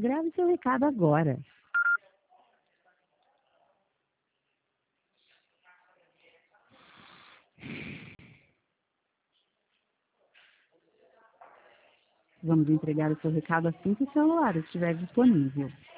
Grave seu recado agora. Vamos entregar o seu recado assim que o celular estiver disponível.